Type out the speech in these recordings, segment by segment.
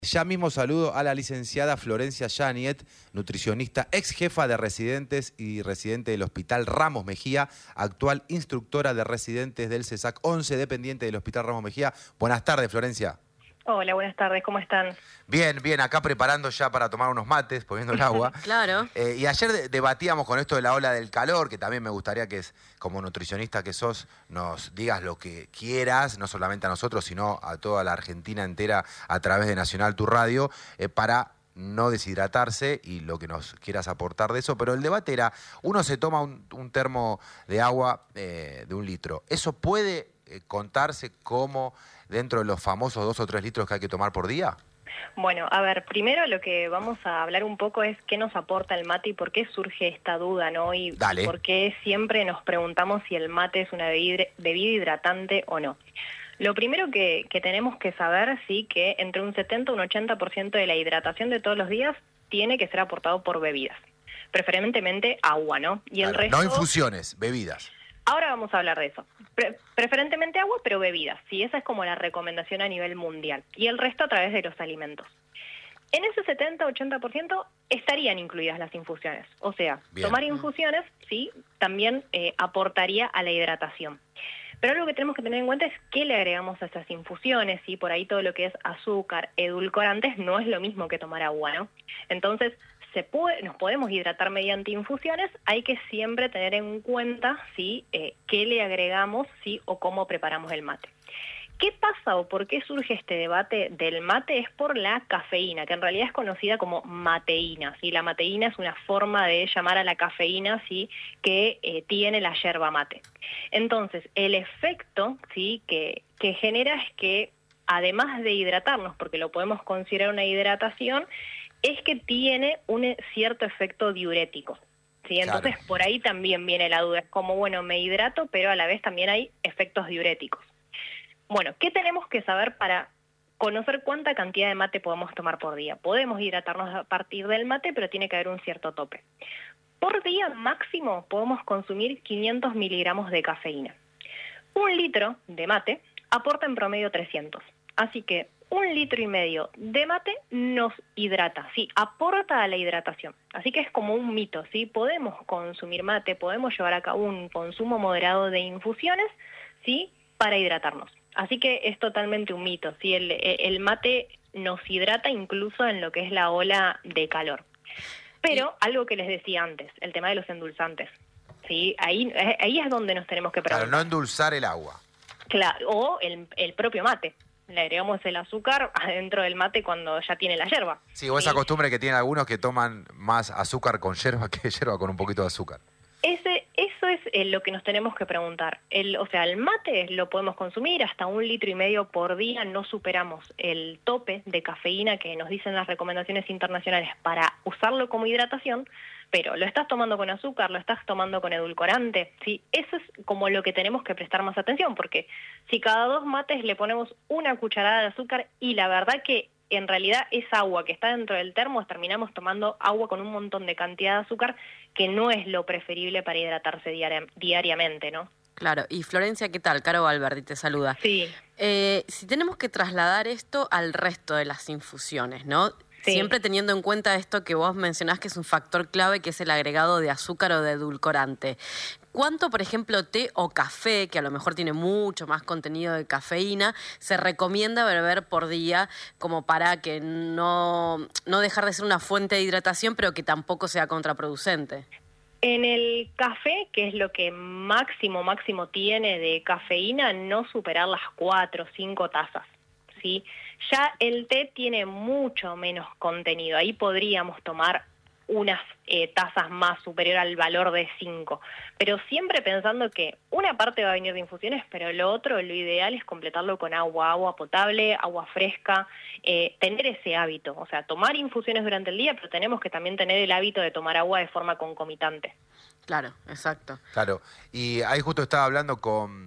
Ya mismo saludo a la licenciada Florencia Yáñez, nutricionista, ex jefa de residentes y residente del Hospital Ramos Mejía, actual instructora de residentes del CESAC 11, dependiente del Hospital Ramos Mejía. Buenas tardes, Florencia. Hola, buenas tardes, ¿cómo están? Bien, bien, acá preparando ya para tomar unos mates, poniendo el agua. Claro. Y ayer debatíamos con esto de la ola del calor, que también me gustaría que, como nutricionista que sos, nos digas lo que quieras, no solamente a nosotros, sino a toda la Argentina entera a través de Nacional Tu Radio, para no deshidratarse y lo que nos quieras aportar de eso. Pero el debate era, uno se toma un termo de agua de 1 litro. ¿Eso puede contarse como dentro de los famosos 2 o 3 litros que hay que tomar por día? Bueno, a ver, primero lo que vamos a hablar un poco es qué nos aporta el mate y por qué surge esta duda, ¿no? Y Dale. por qué siempre nos preguntamos si el mate es una bebida hidratante o no. Lo primero que tenemos que saber, sí, que entre un 70 y un 80% de la hidratación de todos los días tiene que ser aportado por bebidas, preferentemente agua, ¿no? Y el resto... No infusiones, bebidas. Ahora vamos a hablar de eso. Preferentemente agua, pero bebidas. Sí, esa es como la recomendación a nivel mundial. Y el resto a través de los alimentos. En ese 70-80% estarían incluidas las infusiones. O sea, Bien. Tomar infusiones, sí, también aportaría a la hidratación. Pero algo que tenemos que tener en cuenta es qué le agregamos a esas infusiones, ¿sí? Por ahí todo lo que es azúcar, edulcorantes, no es lo mismo que tomar agua, ¿no? Entonces, nos podemos hidratar mediante infusiones, hay que siempre tener en cuenta, ¿sí? Qué le agregamos, ¿sí? O cómo preparamos el mate. ¿Qué pasa o por qué surge este debate del mate? Es por la cafeína, que en realidad es conocida como mateína, ¿sí? La mateína es una forma de llamar a la cafeína, ¿sí? Que tiene la yerba mate. Entonces, el efecto, ¿sí? que genera es que, además de hidratarnos, porque lo podemos considerar una hidratación, es que tiene un cierto efecto diurético, ¿sí? Entonces, Claro. por ahí también viene la duda. Es como, bueno, me hidrato, pero a la vez también hay efectos diuréticos. Bueno, ¿qué tenemos que saber para conocer cuánta cantidad de mate podemos tomar por día? Podemos hidratarnos a partir del mate, pero tiene que haber un cierto tope. Por día máximo podemos consumir 500 miligramos de cafeína. 1 litro de mate aporta en promedio 300. Así que 1,5 litros de mate nos hidrata, sí, aporta a la hidratación. Así que es como un mito, ¿sí? Podemos consumir mate, podemos llevar a cabo un consumo moderado de infusiones, ¿sí? Para hidratarnos. Así que es totalmente un mito, ¿sí? El mate nos hidrata incluso en lo que es la ola de calor. Pero algo que les decía antes, el tema de los endulzantes, ¿sí? Ahí es donde nos tenemos que preguntar. Claro, no endulzar el agua. Claro, o el propio mate. Le agregamos el azúcar adentro del mate cuando ya tiene la yerba. Sí, o esa costumbre que tienen algunos que toman más azúcar con yerba que yerba con un poquito de azúcar. Eso es lo que nos tenemos que preguntar. El mate lo podemos consumir hasta 1,5 litros por día, no superamos el tope de cafeína que nos dicen las recomendaciones internacionales para usarlo como hidratación, pero lo estás tomando con azúcar, lo estás tomando con edulcorante, ¿sí? Eso es como lo que tenemos que prestar más atención, porque si cada 2 mates le ponemos 1 cucharada de azúcar y la verdad que en realidad esa agua que está dentro del termo, terminamos tomando agua con un montón de cantidad de azúcar que no es lo preferible para hidratarse diariamente, ¿no? Claro. Y Florencia, ¿qué tal? Caro Valverdi te saluda. Sí. Si tenemos que trasladar esto al resto de las infusiones, ¿no? Sí. Siempre teniendo en cuenta esto que vos mencionás que es un factor clave, que es el agregado de azúcar o de edulcorante. ¿Cuánto, por ejemplo, té o café, que a lo mejor tiene mucho más contenido de cafeína, se recomienda beber por día como para que no dejar de ser una fuente de hidratación, pero que tampoco sea contraproducente? En el café, que es lo que máximo tiene de cafeína, no superar las 4 o 5 tazas, ¿sí? Ya el té tiene mucho menos contenido, ahí podríamos tomar unas tazas más superior al valor de 5, pero siempre pensando que una parte va a venir de infusiones, pero lo otro, lo ideal es completarlo con agua potable, agua fresca, tener ese hábito, o sea, tomar infusiones durante el día, pero tenemos que también tener el hábito de tomar agua de forma concomitante. Claro, exacto. Claro, y ahí justo estaba hablando con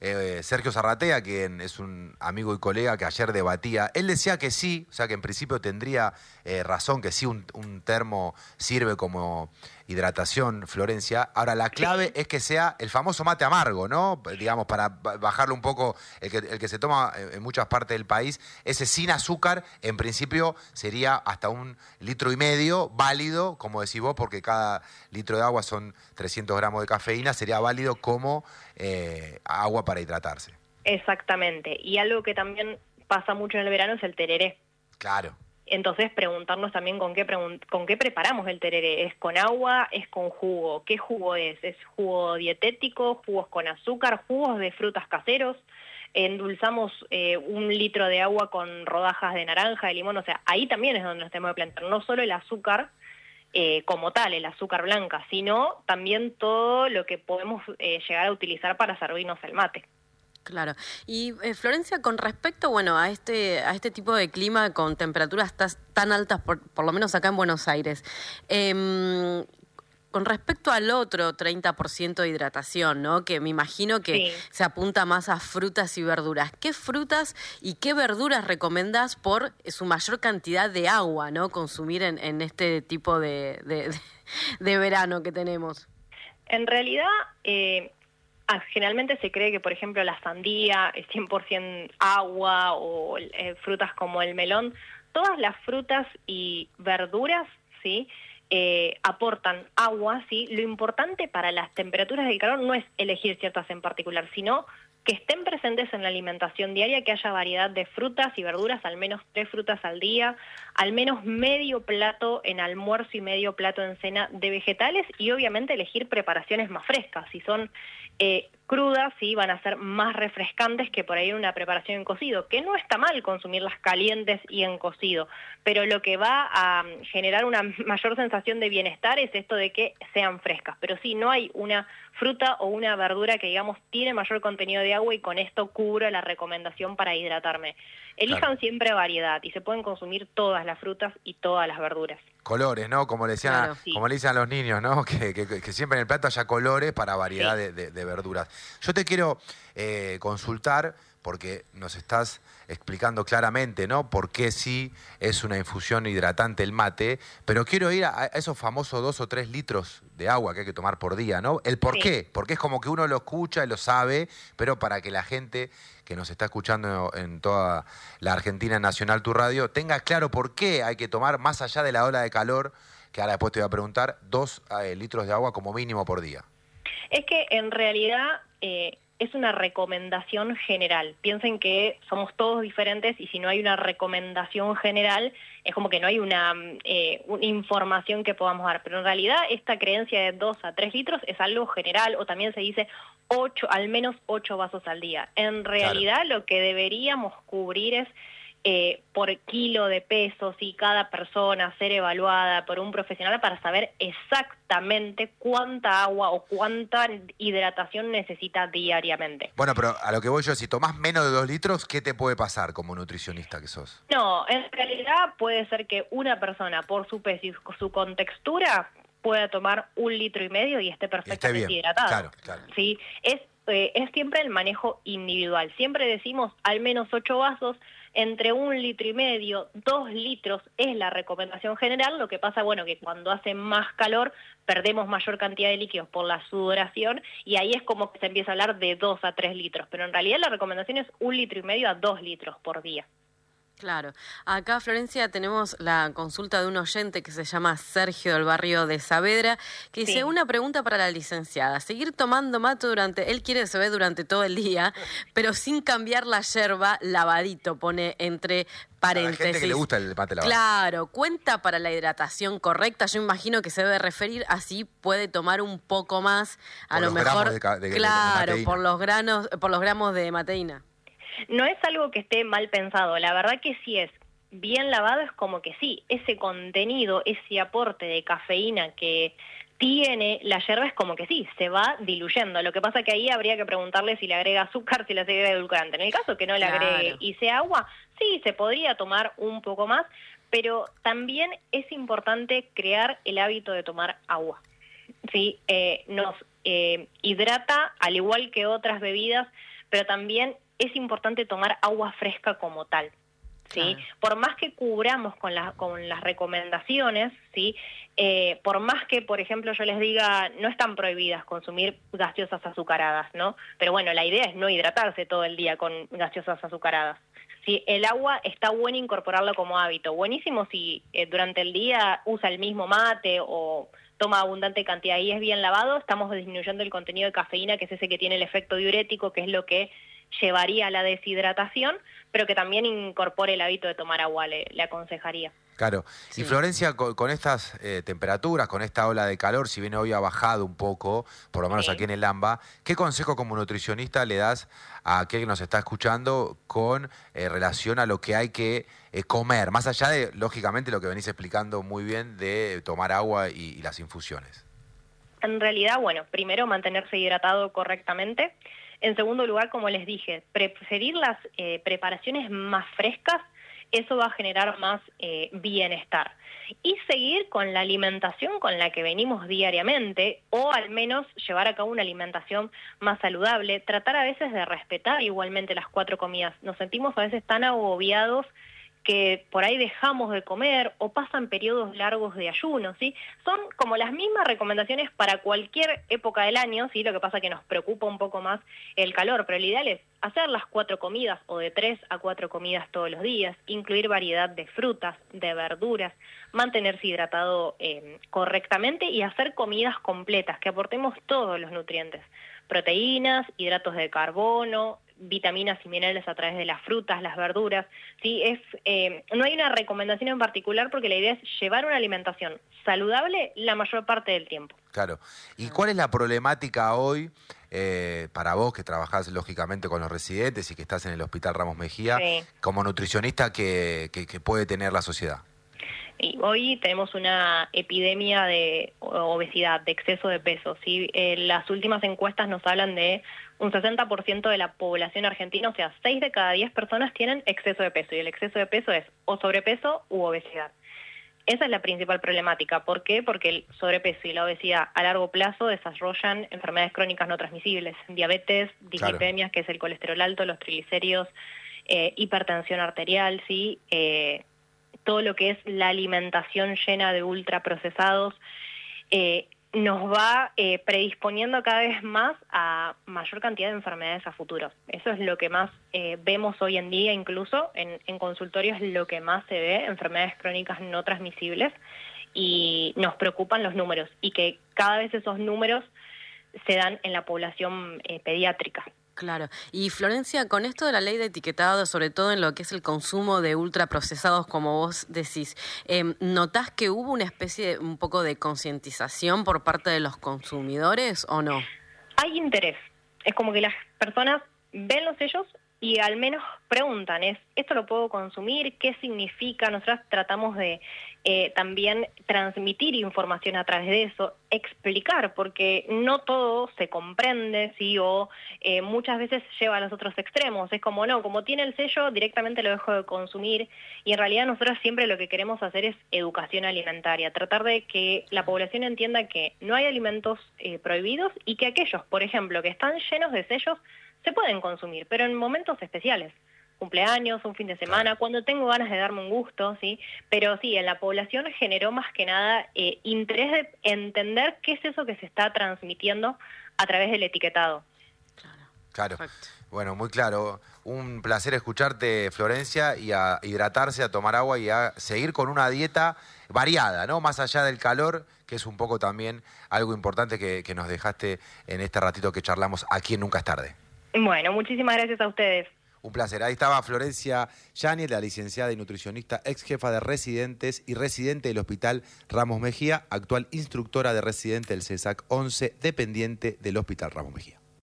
Sergio Zarratea, quien es un amigo y colega que ayer debatía, él decía que sí, o sea que en principio tendría razón, que sí un termo sirve como hidratación, Florencia. Ahora, la clave es que sea el famoso mate amargo, ¿no? Digamos, para bajarlo un poco, el que se toma en muchas partes del país, ese sin azúcar, en principio sería hasta 1,5 litros, válido, como decís vos, porque cada litro de agua son 300 gramos de cafeína, sería válido como agua para hidratarse. Exactamente. Y algo que también pasa mucho en el verano es el tereré. Claro. Entonces, preguntarnos también con qué preparamos el tereré. ¿Es con agua? ¿Es con jugo? ¿Qué jugo es? ¿Es jugo dietético? ¿Jugos con azúcar? ¿Jugos de frutas caseros? Endulzamos 1 litro de agua con rodajas de naranja, de limón. O sea, ahí también es donde nos tenemos que plantear. No solo el azúcar como tal, el azúcar blanca, sino también todo lo que podemos llegar a utilizar para servirnos el mate. Claro. Y Florencia, con respecto, bueno, a este tipo de clima con temperaturas tan altas, por lo menos acá en Buenos Aires, con respecto al otro 30% de hidratación, ¿no? Que me imagino que se apunta más a frutas y verduras. ¿Qué frutas y qué verduras recomendás por su mayor cantidad de agua, ¿no? Consumir en este tipo de verano que tenemos. En realidad, generalmente se cree que, por ejemplo, la sandía es 100% agua o frutas como el melón. Todas las frutas y verduras, ¿sí?, aportan agua, ¿sí? Lo importante para las temperaturas del calor no es elegir ciertas en particular, sino que estén presentes en la alimentación diaria, que haya variedad de frutas y verduras, al menos 3 frutas al día, al menos medio plato en almuerzo y medio plato en cena de vegetales, y obviamente elegir preparaciones más frescas. Si son crudas, sí, van a ser más refrescantes que por ahí una preparación en cocido, que no está mal consumirlas calientes y en cocido, pero lo que va a generar una mayor sensación de bienestar es esto de que sean frescas. Pero sí, no hay una fruta o una verdura que, digamos, tiene mayor contenido de agua y con esto cubro la recomendación para hidratarme. Elijan siempre variedad y se pueden consumir todas las frutas y todas las verduras. Colores, ¿no? Como le decían, como le dicen a los niños, ¿no? Que siempre en el plato haya colores para variedad de verduras. Yo te quiero consultar, porque nos estás explicando claramente, ¿no? Por qué sí es una infusión hidratante el mate, pero quiero ir a esos famosos 2 o 3 litros de agua que hay que tomar por día, ¿no? El por qué, porque es como que uno lo escucha y lo sabe, pero para que la gente que nos está escuchando en toda la Argentina Nacional Tu Radio tenga claro por qué hay que tomar, más allá de la ola de calor, que ahora después te voy a preguntar, 2 litros de agua como mínimo por día. Es que en realidad es una recomendación general. Piensen que somos todos diferentes y si no hay una recomendación general, es como que no hay una información que podamos dar. Pero en realidad esta creencia de 2 a 3 litros es algo general, o también se dice al menos 8 vasos al día. En realidad lo que deberíamos cubrir es por kilo de peso, si cada persona ser evaluada por un profesional para saber exactamente cuánta agua o cuánta hidratación necesita diariamente. Bueno, pero a lo que voy yo, si tomás menos de 2 litros, ¿qué te puede pasar como nutricionista que sos? No, en realidad puede ser que una persona por su peso y su contextura pueda tomar 1,5 litros y esté perfectamente hidratado. Claro. ¿Sí? Es siempre el manejo individual. Siempre decimos al menos 8 vasos, entre 1,5 litros, 2 litros es la recomendación general. Lo que pasa, bueno, que cuando hace más calor perdemos mayor cantidad de líquidos por la sudoración y ahí es como que se empieza a hablar de 2 a 3 litros. Pero en realidad la recomendación es 1,5 litros a 2 litros por día. Claro. Acá, Florencia, tenemos la consulta de un oyente que se llama Sergio del barrio de Saavedra, que dice una pregunta para la licenciada. Seguir tomando mate él quiere se ve durante todo el día, pero sin cambiar la yerba, lavadito, pone entre paréntesis. A la gente que le gusta el mate lavado. Claro, ¿cuenta para la hidratación correcta? Yo imagino que se debe referir, así puede tomar un poco más, a lo mejor, claro, por los gramos de mateína. No es algo que esté mal pensado, la verdad que sí es bien lavado, es como que sí, ese contenido, ese aporte de cafeína que tiene la yerba es como que sí, se va diluyendo. Lo que pasa que ahí habría que preguntarle si le agrega azúcar, si le agrega edulcorante. En el caso que no le agregue y sea agua, sí, se podría tomar un poco más, pero también es importante crear el hábito de tomar agua. ¿Sí? Nos hidrata, al igual que otras bebidas, pero también es importante tomar agua fresca como tal. ¿Sí? Claro. Por más que cubramos con las recomendaciones, ¿sí? Por más que, por ejemplo, yo les diga, no están prohibidas consumir gaseosas azucaradas, ¿no? Pero bueno, la idea es no hidratarse todo el día con gaseosas azucaradas. ¿Sí? El agua está bueno incorporarlo como hábito. Buenísimo si durante el día usa el mismo mate o toma abundante cantidad y es bien lavado, estamos disminuyendo el contenido de cafeína, que es ese que tiene el efecto diurético, que es lo que llevaría a la deshidratación, pero que también incorpore el hábito de tomar agua, le aconsejaría. Claro. Sí. Y Florencia, con estas temperaturas, con esta ola de calor, si bien hoy ha bajado un poco, por lo menos Sí. aquí en el AMBA, ¿qué consejo como nutricionista le das a aquel que nos está escuchando con relación a lo que hay que comer? Más allá de, lógicamente, lo que venís explicando muy bien de tomar agua y las infusiones. En realidad, bueno, primero mantenerse hidratado correctamente. En segundo lugar, como les dije, preferir las preparaciones más frescas, eso va a generar más bienestar. Y seguir con la alimentación con la que venimos diariamente, o al menos llevar a cabo una alimentación más saludable, tratar a veces de respetar igualmente las 4 comidas. Nos sentimos a veces tan agobiados que por ahí dejamos de comer o pasan periodos largos de ayuno, ¿sí? Son como las mismas recomendaciones para cualquier época del año, ¿sí? Lo que pasa que nos preocupa un poco más el calor, pero el ideal es hacer las 4 comidas o de 3 a 4 comidas todos los días, incluir variedad de frutas, de verduras, mantenerse hidratado correctamente y hacer comidas completas, que aportemos todos los nutrientes, proteínas, hidratos de carbono, vitaminas y minerales a través de las frutas, las verduras, ¿sí? No hay una recomendación en particular porque la idea es llevar una alimentación saludable la mayor parte del tiempo. Claro. ¿Y cuál es la problemática hoy para vos que trabajás lógicamente con los residentes y que estás en el Hospital Ramos Mejía, Sí. como nutricionista que puede tener la sociedad? Y hoy tenemos una epidemia de obesidad, de exceso de peso, ¿sí? Las últimas encuestas nos hablan de un 60% de la población argentina, o sea, 6 de cada 10 personas tienen exceso de peso, y el exceso de peso es o sobrepeso u obesidad. Esa es la principal problemática. ¿Por qué? Porque el sobrepeso y la obesidad a largo plazo desarrollan enfermedades crónicas no transmisibles, diabetes, dislipemias, que es el colesterol alto, los triglicéridos, hipertensión arterial, ¿sí? Todo lo que es la alimentación llena de ultraprocesados, nos va predisponiendo cada vez más a mayor cantidad de enfermedades a futuro. Eso es lo que más vemos hoy en día, incluso en consultorios lo que más se ve, enfermedades crónicas no transmisibles, y nos preocupan los números, y que cada vez esos números se dan en la población pediátrica. Claro. Y Florencia, con esto de la ley de etiquetado, sobre todo en lo que es el consumo de ultraprocesados, como vos decís, ¿notás que hubo una especie, un poco de concientización por parte de los consumidores o no? Hay interés. Es como que las personas ven los sellos y al menos preguntan, ¿esto lo puedo consumir? ¿Qué significa? Nosotros tratamos de también transmitir información a través de eso, explicar, porque no todo se comprende, ¿sí? O muchas veces lleva a los otros extremos. Es como, no, como tiene el sello, directamente lo dejo de consumir, y en realidad nosotros siempre lo que queremos hacer es educación alimentaria, tratar de que la población entienda que no hay alimentos prohibidos, y que aquellos, por ejemplo, que están llenos de sellos, se pueden consumir, pero en momentos especiales, cumpleaños, un fin de semana, cuando tengo ganas de darme un gusto, ¿sí? Pero sí, en la población generó más que nada interés de entender qué es eso que se está transmitiendo a través del etiquetado. Claro. Perfecto. Bueno, muy claro. Un placer escucharte, Florencia, y a hidratarse, a tomar agua y a seguir con una dieta variada, ¿no? Más allá del calor, que es un poco también algo importante que nos dejaste en este ratito que charlamos aquí en Nunca es Tarde. Bueno, muchísimas gracias a ustedes. Un placer. Ahí estaba Florencia Yáñez, la licenciada y nutricionista, ex jefa de residentes y residente del Hospital Ramos Mejía, actual instructora de residente del CESAC 11, dependiente del Hospital Ramos Mejía.